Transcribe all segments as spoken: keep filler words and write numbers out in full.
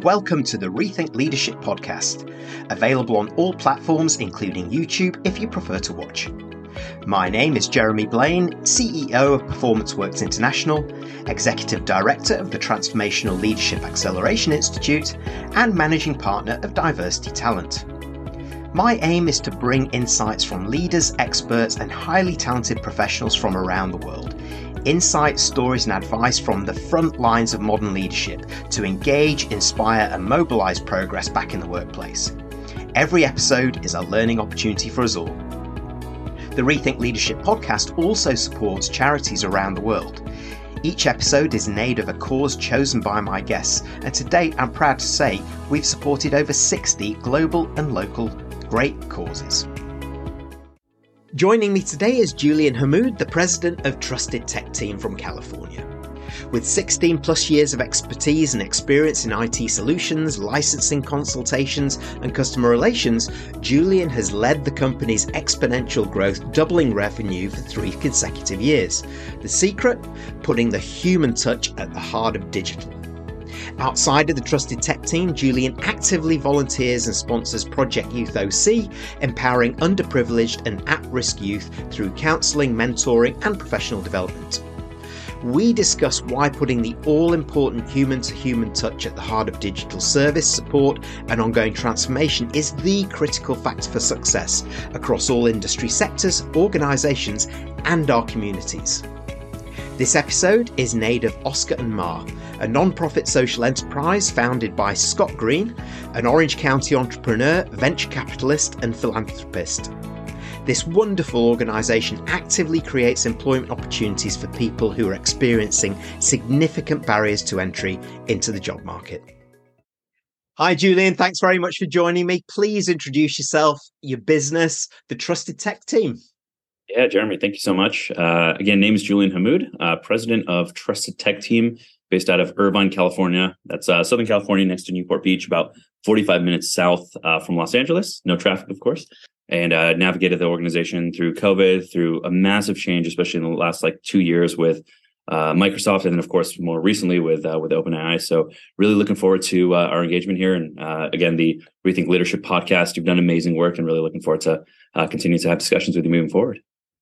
welcome to the Rethink Leadership podcast, available on all platforms including YouTube if you prefer to watch. My name is Jeremy Blaine, C E O of Performance Works International, Executive Director of the Transformational Leadership Acceleration Institute, and Managing Partner of Diversity Talent. My aim is to bring insights from leaders, experts, and highly talented professionals from around the world. Insights, stories, and advice from the front lines of modern leadership to engage, inspire, and mobilize progress back in the workplace. Every episode is a learning opportunity for us all. The Rethink Leadership podcast also supports charities around the world. Each episode is in aid of a cause chosen by my guests, and to date, I'm proud to say we've supported over sixty global and local great causes. Joining me today is Julian Hammoud, the president of Trusted Tech Team from California. With sixteen plus years of expertise and experience in I T solutions, licensing consultations, and customer relations, Julian has led the company's exponential growth, doubling revenue for three consecutive years. The secret? Putting the human touch at the heart of digital. Outside of the Trusted Tech Team, Julian actively volunteers and sponsors Project Youth O C, empowering underprivileged and at-risk youth through counselling, mentoring, and professional development. We discuss why putting the all-important human-to-human touch at the heart of digital service, support, and ongoing transformation is the critical factor for success across all industry sectors, organisations, and our communities. This episode is in aid of Oscar and Ma, a non-profit social enterprise founded by Scott Green, an Orange County entrepreneur, venture capitalist, and philanthropist. This wonderful organisation actively creates employment opportunities for people who are experiencing significant barriers to entry into the job market. Hi, Julian. Thanks very much for joining me. Please introduce yourself, your business, the Trusted Tech Team. Yeah, Jeremy, thank you so much. Uh, again, name is Julian Hammoud, uh, president of Trusted Tech Team, based out of Irvine, California. That's uh, Southern California, next to Newport Beach, about forty-five minutes south uh, from Los Angeles. No traffic, of course. And uh, navigated the organization through COVID, through a massive change, especially in the last like two years with uh, Microsoft, and then of course more recently with uh, with OpenAI. So really looking forward to uh, our engagement here. And uh, again, the Rethink Leadership podcast. You've done amazing work, and really looking forward to uh, continuing to have discussions with you moving forward.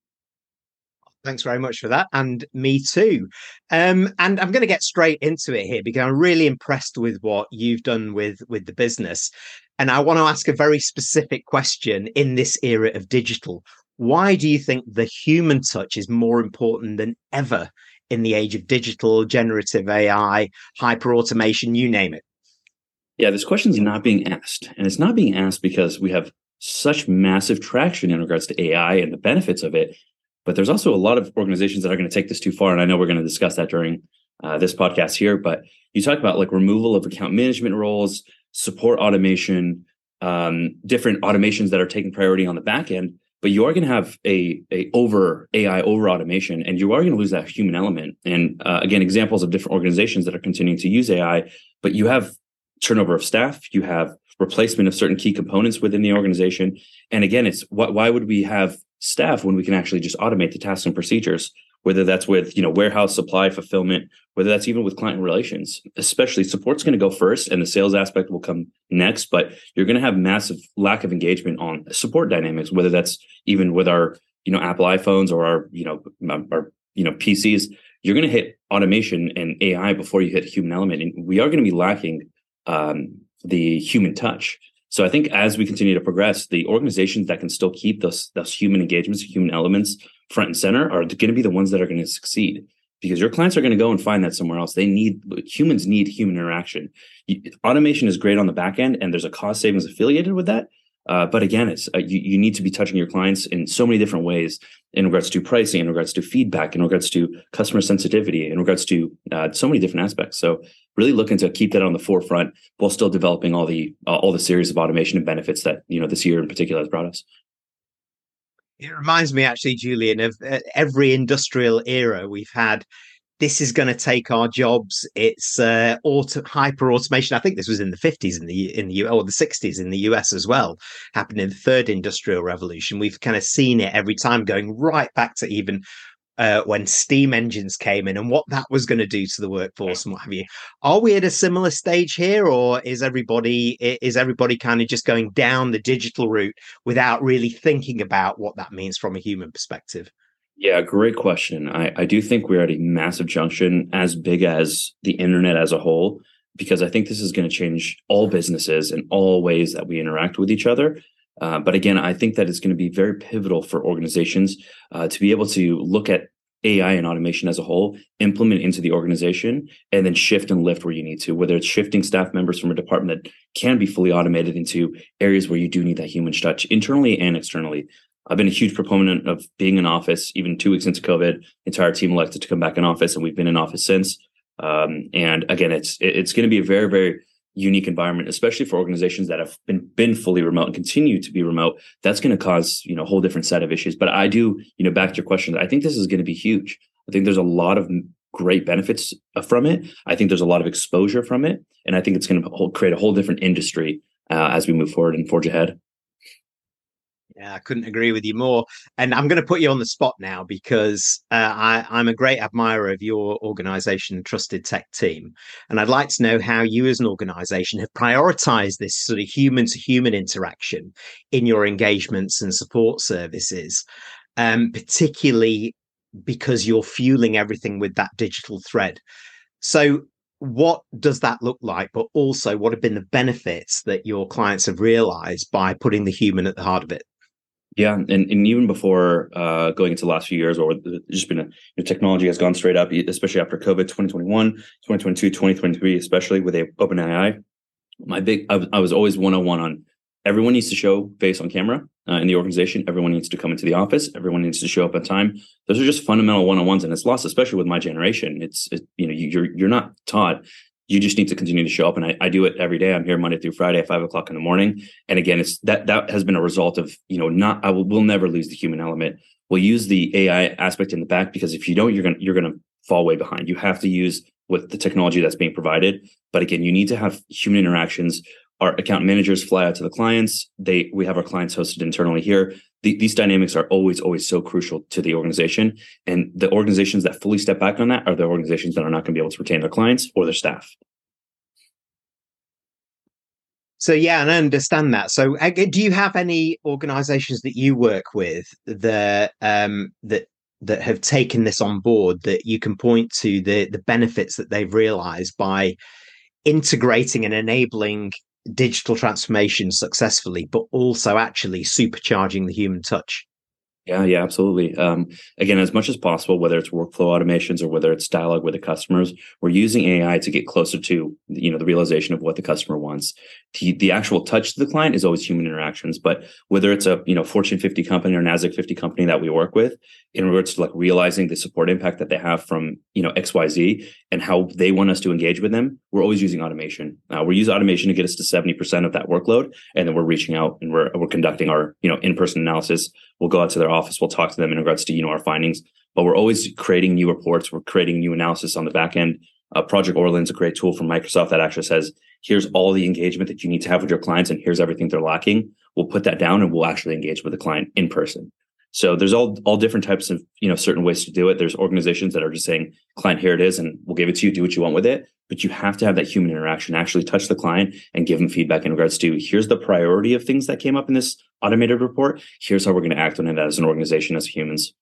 Thanks very much for that. And me too. Um, and I'm going to get straight into it here because I'm really impressed with what you've done with, with the business. And I want to ask a very specific question in this era of digital. Why do you think the human touch is more important than ever in the age of digital, generative A I, hyper automation, you name it? Yeah, this question is not being asked. And it's not being asked because we have such massive traction in regards to A I and the benefits of it. But there's also a lot of organizations that are going to take this too far. And I know we're going to discuss that during uh, this podcast here. But you talk about like removal of account management roles, support automation, um, different automations that are taking priority on the back end. But you are going to have a, a over A I, over automation, and you are going to lose that human element. And uh, again, examples of different organizations that are continuing to use A I, but you have turnover of staff, you have replacement of certain key components within the organization. And again, it's what, why would we have staff when we can actually just automate the tasks and procedures, whether that's with, you know, warehouse supply fulfillment, whether that's even with client relations. Especially support's going to go first and the sales aspect will come next, but you're going to have massive lack of engagement on support dynamics, whether that's even with our, you know, Apple iPhones or our, you know, our, you know, P Cs. You're going to hit automation and A I before you hit human element, and we are going to be lacking um, the human touch. So I think as we continue to progress, the organizations that can still keep those, those human engagements, human elements front and center are going to be the ones that are going to succeed, because your clients are going to go and find that somewhere else. They need, humans need human interaction. Automation is great on the back end, and there's a cost savings affiliated with that. Uh, but again, it's uh, you, you need to be touching your clients in so many different ways, in regards to pricing, in regards to feedback, in regards to customer sensitivity, in regards to uh, so many different aspects. So really looking to keep that on the forefront while still developing all the uh, all the series of automation and benefits that, you know, this year in particular has brought us. It reminds me actually, Julian, of uh, every industrial era we've had. This is going to take our jobs. It's uh, auto, hyper automation. I think this was in the fifties in the in the U or the sixties in the U S as well. Happened in the third industrial revolution. We've kind of seen it every time, going right back to even uh, when steam engines came in and what that was going to do to the workforce and what have you. Are we at a similar stage here, or is everybody is everybody kind of just going down the digital route without really thinking about what that means from a human perspective? Yeah, great question. I, I do think we're at a massive junction as big as the internet as a whole, because I think this is going to change all businesses and all ways that we interact with each other. Uh, but again, I think that it's going to be very pivotal for organizations uh, to be able to look at A I and automation as a whole, implement into the organization, and then shift and lift where you need to, whether it's shifting staff members from a department that can be fully automated into areas where you do need that human touch internally and externally. I've been a huge proponent of being in office. Even two weeks into COVID, the entire team elected to come back in office, and we've been in office since. Um, and again, it's it's going to be a very, very unique environment, especially for organizations that have been been fully remote and continue to be remote. That's going to cause, you know, a whole different set of issues. But I do, you know, back to your question, I think this is going to be huge. I think there's a lot of great benefits from it. I think there's a lot of exposure from it, and I think it's going to create a whole different industry uh, as we move forward and forge ahead. Yeah, I couldn't agree with you more. And I'm going to put you on the spot now because uh, I, I'm a great admirer of your organization, Trusted Tech Team. And I'd like to know how you as an organization have prioritized this sort of human to human interaction in your engagements and support services, um, particularly because you're fueling everything with that digital thread. So what does that look like? But also, what have been the benefits that your clients have realized by putting the human at the heart of it? Yeah, and, and even before uh, going into the last few years, or just been a, you know, technology has gone straight up, especially after COVID, twenty twenty-one, twenty twenty-two, twenty twenty-three, especially with OpenAI. My big, I was, I was always one oh one on everyone needs to show face on camera uh, in the organization. Everyone needs to come into the office. Everyone needs to show up on time. Those are just fundamental one oh ones, and it's lost, especially with my generation. It's, it, you know, you're you're not taught. You just need to continue to show up. And I, I do it every day. I'm here Monday through Friday at five o'clock in the morning. And again, it's that that has been a result of, you know, not, I will we'll never lose the human element. We'll use the A I aspect in the back, because if you don't, you're going to, you're going to fall way behind. You have to use with the technology that's being provided. But again, you need to have human interactions. Our account managers fly out to the clients. They, we have our clients hosted internally here. The, these dynamics are always, always so crucial to the organization. And the organizations that fully step back on that are the organizations that are not going to be able to retain their clients or their staff. So, yeah, and I understand that. So do you have any organizations that you work with that, um, that, that have taken this on board, that you can point to the, the benefits that they've realized by integrating and enabling digital transformation successfully, but also actually supercharging the human touch? Yeah, yeah, absolutely. Um, again, as much as possible, whether it's workflow automations or whether it's dialogue with the customers, we're using A I to get closer to, you know, the realization of what the customer wants. The, the actual touch to the client is always human interactions, but whether it's a, you know, Fortune fifty company or NASDAQ fifty company that we work with, in regards to like realizing the support impact that they have from, you know, X Y Z and how they want us to engage with them, we're always using automation. Uh, we use automation to get us to seventy percent of that workload, and then we're reaching out and we're we're conducting our, you know, in-person analysis. We'll go out to their office. We'll talk to them in regards to, you know, our findings, but we're always creating new reports. We're creating new analysis on the back end. Uh, Project Orlin's a great tool from Microsoft that actually says, here's all the engagement that you need to have with your clients, and here's everything they're lacking. We'll put that down and we'll actually engage with the client in person. So there's all all different types of, you know, certain ways to do it. There's organizations that are just saying, client, here it is, and we'll give it to you, do what you want with it. But you have to have that human interaction, actually touch the client and give them feedback in regards to, here's the priority of things that came up in this automated report. Here's how we're going to act on it as an organization, as humans.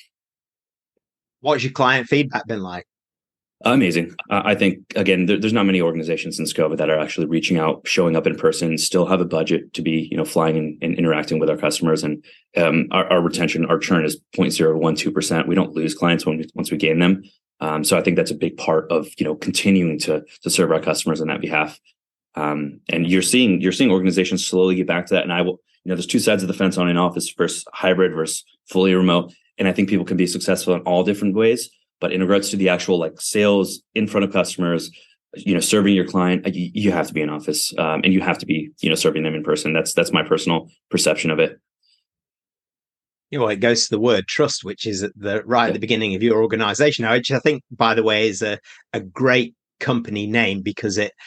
What's your client feedback been like? Amazing. Uh, I think, again, there, there's not many organizations since COVID that are actually reaching out, showing up in person, still have a budget to be, you know, flying and, and interacting with our customers. And um, our, our retention, our churn is zero point zero one two percent. We don't lose clients when we, once we gain them. Um, so I think that's a big part of, you know, continuing to to serve our customers on that behalf. Um, and you're seeing you're seeing organizations slowly get back to that. And I will, you know, there's two sides of the fence on in office versus hybrid versus fully remote. And I think people can be successful in all different ways. But in regards to the actual like sales in front of customers, you know, serving your client, you, you have to be in office um, and you have to be, you know, serving them in person. That's that's my personal perception of it. You know, it goes to the word trust, which is at the right yeah. at the beginning of your organization, which I think, by the way, is a, a great company name, because it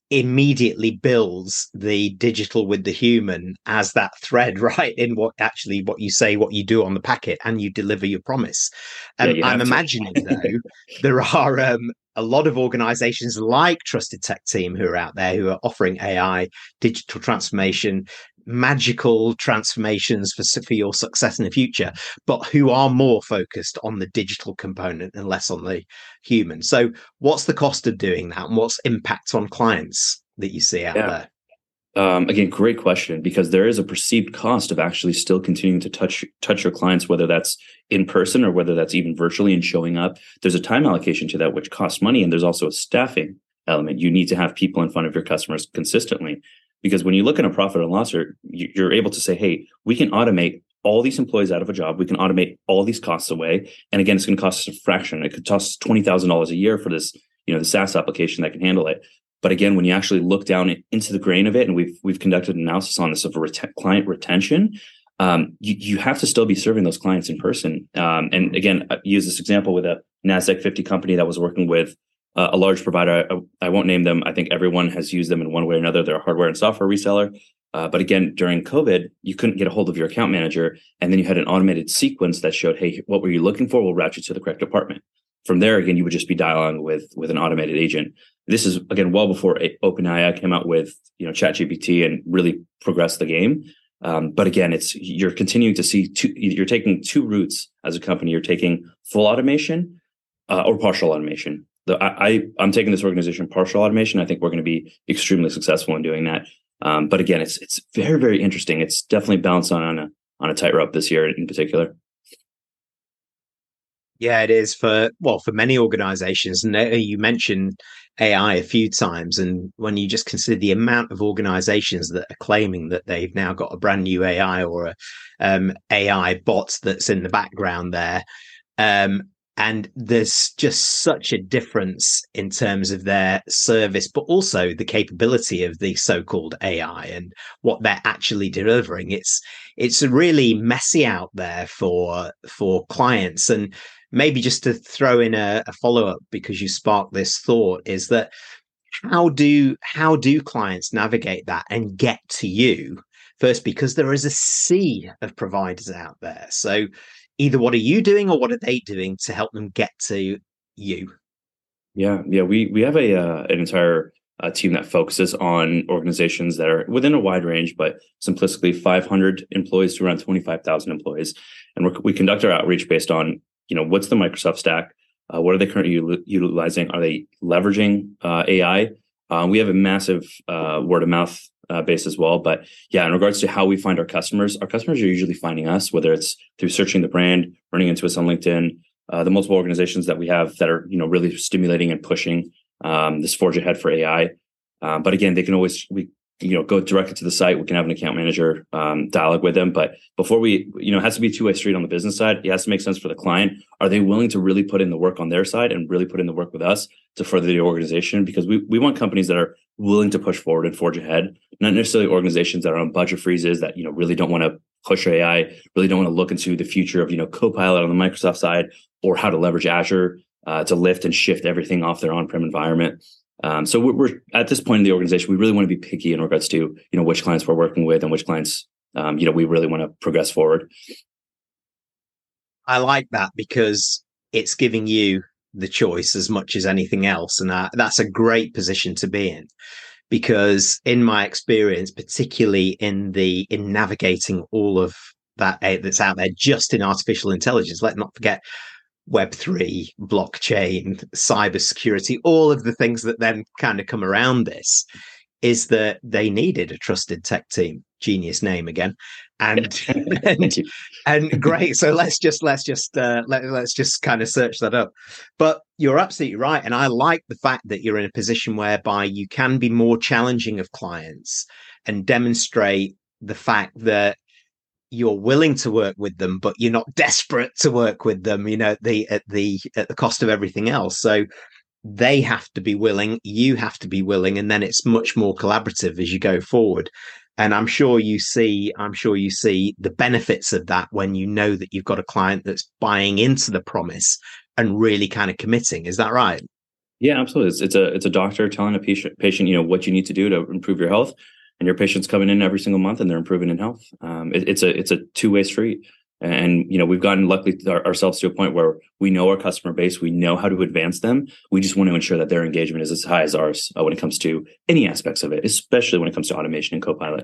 immediately builds the digital with the human as that thread, right, in what actually what you say, what you do on the packet, and you deliver your promise. Yeah, Um, you I'm have to. imagining though there are um, a lot of organizations like Trusted Tech Team who are out there who are offering A I, digital transformation, magical transformations for, for your success in the future, but who are more focused on the digital component and less on the human. So what's the cost of doing that, and what's impact on clients that you see out Yeah. there? Um, again, great question, because there is a perceived cost of actually still continuing to touch touch your clients, whether that's in person or whether that's even virtually and showing up. There's a time allocation to that, which costs money, and there's also a staffing element. You need to have people in front of your customers consistently, because when you look at a profit and loss, you're able to say, "Hey, we can automate all these employees out of a job. We can automate all these costs away." And again, it's going to cost us a fraction. It could cost twenty thousand dollars a year for this, you know, the SaaS application that can handle it. But again, when you actually look down into the grain of it, and we've we've conducted analysis on this of ret- client retention, um, you, you have to still be serving those clients in person. Um, and again, I use this example with a NASDAQ fifty company that was working with uh, a large provider. I, I won't name them. I think everyone has used them in one way or another. They're a hardware and software reseller. Uh, but again, during COVID, you couldn't get a hold of your account manager. And then you had an automated sequence that showed, hey, what were you looking for? We'll route you to the correct department. From there, again, you would just be dialoguing with, with an automated agent. This is, again, well before OpenAI came out with, you know, ChatGPT and really progressed the game. Um, but again, it's you're continuing to see two, you're taking two routes as a company. You're taking full automation uh, or partial automation. The, I, I, I'm taking this organization partial automation. I think we're going to be extremely successful in doing that. Um, but again, it's it's very, very interesting. It's definitely balanced on, on a on a tightrope this year in particular. Yeah, it is for, well, for many organizations. And you mentioned A I a few times. And when you just consider the amount of organizations that are claiming that they've now got a brand new A I or a um, A I bot that's in the background there. Um, and there's just such a difference in terms of their service, but also the capability of the so-called A I and what they're actually delivering. It's it's really messy out there for for clients. And maybe just to throw in a, a follow-up, because you sparked this thought, is that how do how do clients navigate that and get to you first? Because there is a sea of providers out there. So either what are you doing or what are they doing to help them get to you? Yeah, yeah, we we have a uh, an entire uh, team that focuses on organizations that are within a wide range, but simplistically five hundred employees to around twenty-five thousand employees, and we're, we conduct our outreach based on, you know, what's the Microsoft stack, uh, what are they currently u- utilizing, are they leveraging uh, A I? Uh, we have a massive uh, word of mouth uh, base as well, but yeah, in regards to how we find our customers, our customers are usually finding us, whether it's through searching the brand, running into us on LinkedIn. Uh, the multiple organizations that we have that are, you know, really stimulating and pushing um, this forge ahead for A I. Um, but again, they can always, we, you know, go directly to the site. We can have an account manager um, dialogue with them. But before we, you know, it has to be a two-way street on the business side. It has to make sense for the client. Are they willing to really put in the work on their side and really put in the work with us to further the organization? Because we, we want companies that are willing to push forward and forge ahead, not necessarily organizations that are on budget freezes that, you know, really don't want to push A I, really don't want to look into the future of, you know, Copilot on the Microsoft side, or how to leverage Azure uh, to lift and shift everything off their on-prem environment. Um, so we're, we're at this point in the organization, we really want to be picky in regards to, you know, which clients we're working with and which clients, um, you know, we really want to progress forward. I like that because it's giving you the choice as much as anything else. And uh, that's a great position to be in, because in my experience, particularly in the in navigating all of that uh, that's out there just in artificial intelligence, let's not forget Web three, blockchain, cybersecurity, all of the things that then kind of come around this, is that they needed a Trusted Tech Team. Genius name again. And and, and great. So let's just let's just uh, let, let's just kind of search that up. But you're absolutely right. And I like the fact that you're in a position whereby you can be more challenging of clients and demonstrate the fact that you're willing to work with them, but you're not desperate to work with them, you know, at the at the at the cost of everything else. So they have to be willing, you have to be willing, and then it's much more collaborative as you go forward. And I'm sure you see, I'm sure you see the benefits of that when you know that you've got a client that's buying into the promise and really kind of committing. Is that right? Yeah, absolutely. It's, it's a it's a doctor telling a patient patient you know what you need to do to improve your health, and your patient's coming in every single month and they're improving in health. Um, it, it's a it's a two way street, and you know we've gotten luckily our, ourselves to a point where we know our customer base, we know how to advance them. We just want to ensure that their engagement is as high as ours uh, when it comes to any aspects of it, especially when it comes to automation and Copilot.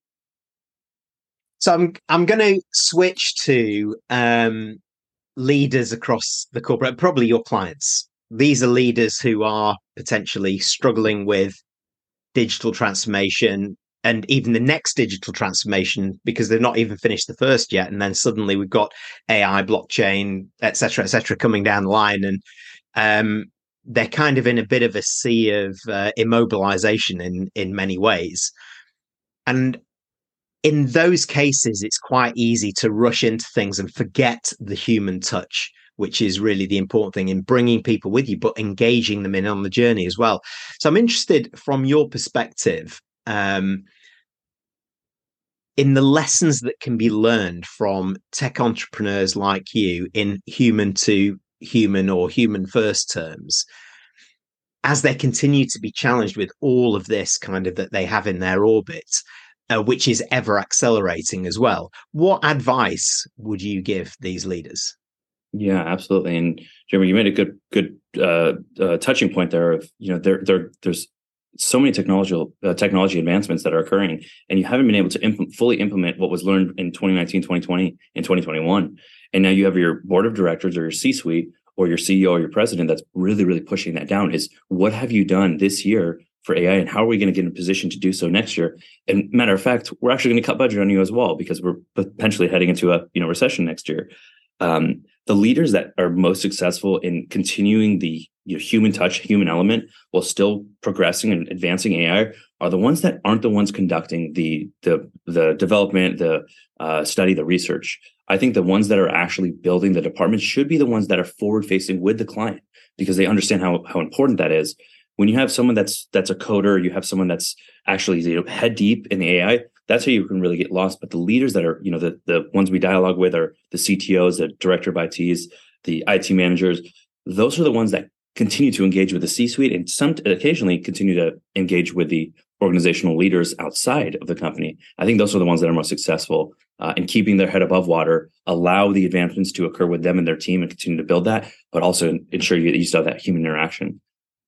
So I'm I'm going to switch to um, leaders across the corporate, probably your clients. These are leaders who are potentially struggling with digital transformation and even the next digital transformation because they've not even finished the first yet. And then suddenly we've got A I, blockchain, et cetera, et cetera, coming down the line. And um, they're kind of in a bit of a sea of uh, immobilization in, in many ways. And in those cases, it's quite easy to rush into things and forget the human touch, which is really the important thing in bringing people with you, but engaging them in on the journey as well. So I'm interested from your perspective um, in the lessons that can be learned from tech entrepreneurs like you in human to human or human first terms, as they continue to be challenged with all of this kind of that they have in their orbit. Uh, which is ever accelerating as well. What advice would you give these leaders? Yeah, absolutely. And Jeremy, you made a good, good uh, uh, touching point there. Of you know, there, there, there's so many technological uh, technology advancements that are occurring, and you haven't been able to imp- fully implement what was learned in twenty nineteen, twenty twenty, and twenty twenty-one. And now you have your board of directors or your C-suite or your C E O or your president that's really, really pushing that down. Is what have you done this year for A I, and how are we going to get in a position to do so next year? And matter of fact, we're actually going to cut budget on you as well because we're potentially heading into a you know recession next year. Um, the leaders that are most successful in continuing the you know, human touch, human element, while still progressing and advancing A I, are the ones that aren't the ones conducting the the the development, the uh, study, the research. I think the ones that are actually building the department should be the ones that are forward facing with the client because they understand how how important that is. When you have someone that's that's a coder, you have someone that's actually you know head deep in the A I, that's how you can really get lost. But the leaders that are, you know, the, the ones we dialogue with are the C T Os, the director of I Ts, the I T managers. Those are the ones that continue to engage with the C-suite and some occasionally continue to engage with the organizational leaders outside of the company. I think those are the ones that are most successful uh, in keeping their head above water, allow the advancements to occur with them and their team and continue to build that, but also ensure you, you still have that human interaction.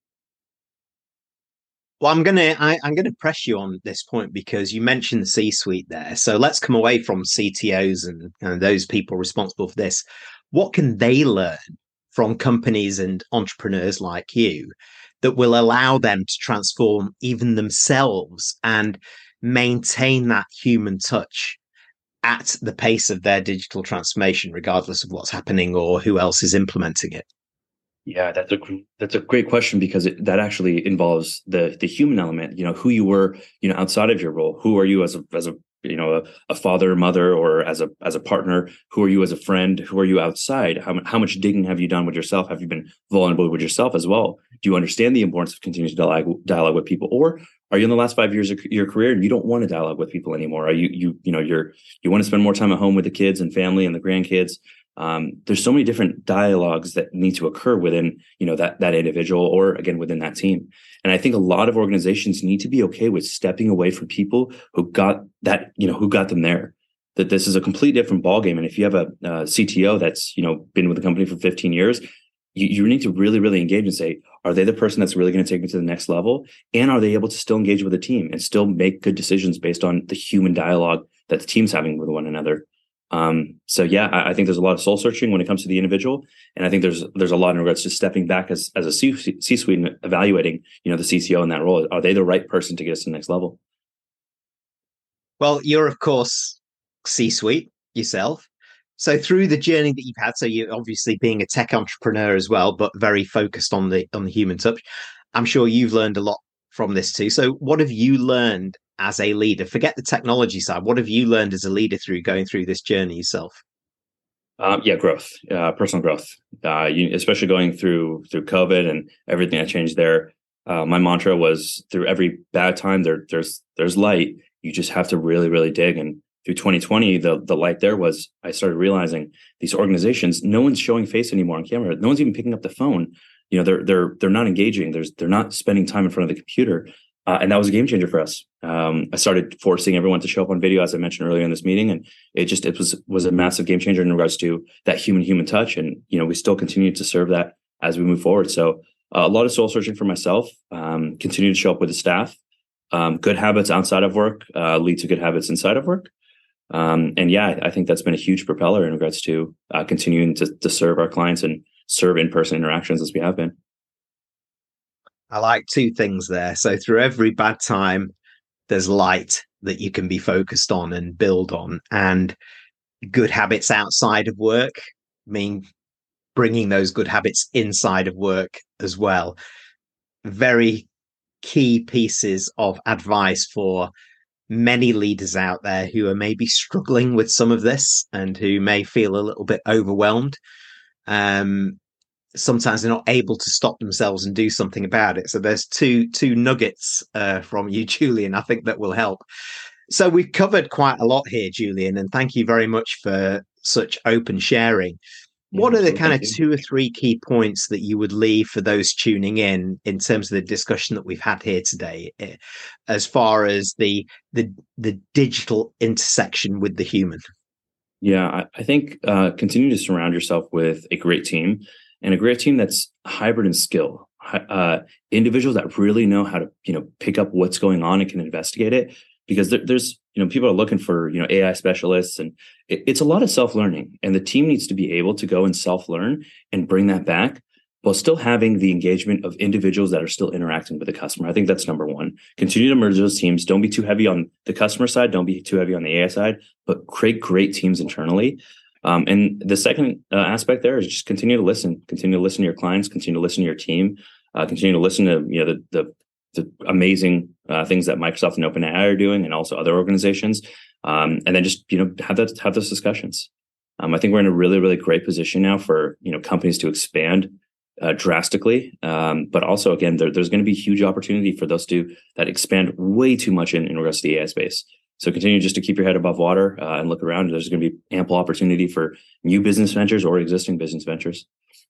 Well, I'm gonna I, I'm gonna press you on this point because you mentioned the C-suite there. So let's come away from C T Os and, and those people responsible for this. What can they learn from companies and entrepreneurs like you that will allow them to transform even themselves and maintain that human touch at the pace of their digital transformation, regardless of what's happening or who else is implementing it? Yeah, that's a that's a great question because it, that actually involves the the human element. You know, who you were, you know, outside of your role. Who are you as a as a you know a, a father, mother, or as a as a partner? Who are you as a friend? Who are you outside? How how much digging have you done with yourself? Have you been vulnerable with yourself as well? Do you understand the importance of continuing to dialogue dialogue with people, or are you in the last five years of your career and you don't want to dialogue with people anymore? Are you you you know you're you want to spend more time at home with the kids and family and the grandkids? Um, there's so many different dialogues that need to occur within, you know, that that individual or again within that team. And I think a lot of organizations need to be okay with stepping away from people who got that, you know, who got them there. That this is a completely different ballgame. And if you have a, a C T O that's, you know, been with the company for fifteen years, you, you need to really, really engage and say, are they the person that's really going to take me to the next level? And are they able to still engage with the team and still make good decisions based on the human dialogue that the team's having with one another? Um, so yeah, I, I think there's a lot of soul searching when it comes to the individual. And I think there's, there's a lot in regards to stepping back as, as a C- C-suite and evaluating, you know, the C T O in that role. Are they the right person to get us to the next level? Well, you're of course C-suite yourself. So through the journey that you've had, so you're obviously being a tech entrepreneur as well, but very focused on the on the human touch. I'm sure you've learned a lot from this too. So what have you learned as a leader? Forget the technology side. What have you learned as a leader through going through this journey yourself? Um, yeah, growth, uh, personal growth, uh, you, especially going through through COVID and everything that changed there. Uh, my mantra was through every bad time, there there's there's light. You just have to really, really dig. And through twenty twenty, the the light there was I started realizing these organizations, no one's showing face anymore on camera. No one's even picking up the phone. you know, they're they're they're not engaging. There's they're not spending time in front of the computer, uh, and that was a game changer for us. Um, I started forcing everyone to show up on video, as I mentioned earlier in this meeting, and it just it was was a massive game changer in regards to that human human touch. And you know, we still continue to serve that as we move forward. So uh, a lot of soul searching for myself. Um, continue to show up with the staff. Um, good habits outside of work uh, lead to good habits inside of work. Um, and yeah, I, I think that's been a huge propeller in regards to uh, continuing to, to serve our clients and serve in-person interactions as we have been. I like two things there. So through every bad time, there's light that you can be focused on and build on, and good habits outside of work mean bringing those good habits inside of work as well. Very key pieces of advice for many leaders out there who are maybe struggling with some of this and who may feel a little bit overwhelmed. Um, sometimes they're not able to stop themselves and do something about it. So there's two two nuggets uh, from you, Julian, I think that will help. So we've covered quite a lot here, Julian, and thank you very much for such open sharing. What are the kind of two or three key points that you would leave for those tuning in, in terms of the discussion that we've had here today, as far as the the, the digital intersection with the human? Yeah, I, I think uh, continue to surround yourself with a great team, and a great team that's hybrid in skill. Uh, individuals that really know how to, you know, pick up what's going on and can investigate it. Because there, there's, you know, people are looking for, you know, A I specialists, and it, it's a lot of self-learning, and the team needs to be able to go and self-learn and bring that back while still having the engagement of individuals that are still interacting with the customer. I think that's number one. Continue to merge those teams. Don't be too heavy on the customer side. Don't be too heavy on the A I side, but create great teams internally. Um, and the second uh, aspect there is just continue to listen, continue to listen to your clients, continue to listen to your team, uh, continue to listen to, you know, the, the, the amazing uh, things that Microsoft and OpenAI are doing, and also other organizations. Um, and then just, you know, have that, have those discussions. Um, I think we're in a really, really great position now for, you know, companies to expand uh, drastically. Um, but also, again, there, there's going to be huge opportunity for those to that expand way too much in, in regards to the A I space. So continue just to keep your head above water uh, and look around. There's going to be ample opportunity for new business ventures or existing business ventures.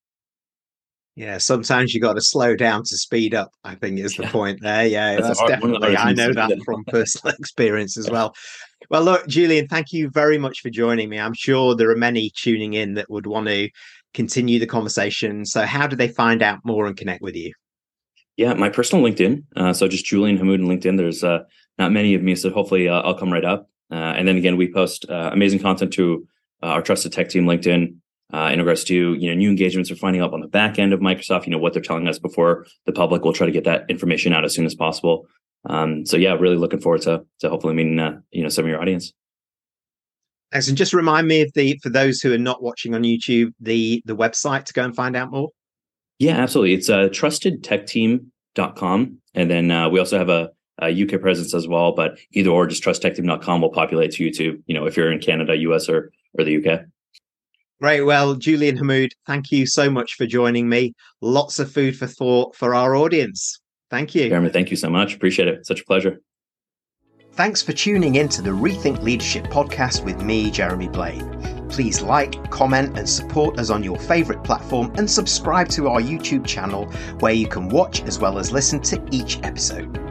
Yeah, sometimes you got to slow down to speed up, I think is the yeah. point there. Yeah, that's, that's hard, definitely, I know that from personal experience as well. Well, look, Julian, thank you very much for joining me. I'm sure there are many tuning in that would want to continue the conversation. So how do they find out more and connect with you? Yeah, my personal LinkedIn. Uh, so just Julian Hammoud on LinkedIn. There's uh, not many of me, so hopefully uh, I'll come right up. Uh, and then again, we post uh, amazing content to uh, our Trusted Tech Team LinkedIn. Uh, in regards to, you know, new engagements we're finding up on the back end of Microsoft, you know, what they're telling us before the public. We'll try to get that information out as soon as possible. Um, so yeah, really looking forward to to hopefully meeting, uh, you know, some of your audience. Thanks. And just remind me of the, for those who are not watching on YouTube, the the website to go and find out more. Yeah, absolutely. It's uh, trusted tech team dot com. And then uh, we also have a, a U K presence as well, but either or, just trust tech team dot com will populate to YouTube, you know, if you're in Canada, U S, or or the U K. Great. Well, Julian Hammoud, thank you so much for joining me. Lots of food for thought for our audience. Thank you. Jeremy, thank you so much. Appreciate it. Such a pleasure. Thanks for tuning in to the Rethink Leadership podcast with me, Jeremy Blaine. Please like, comment, and support us on your favorite platform, and subscribe to our YouTube channel where you can watch as well as listen to each episode.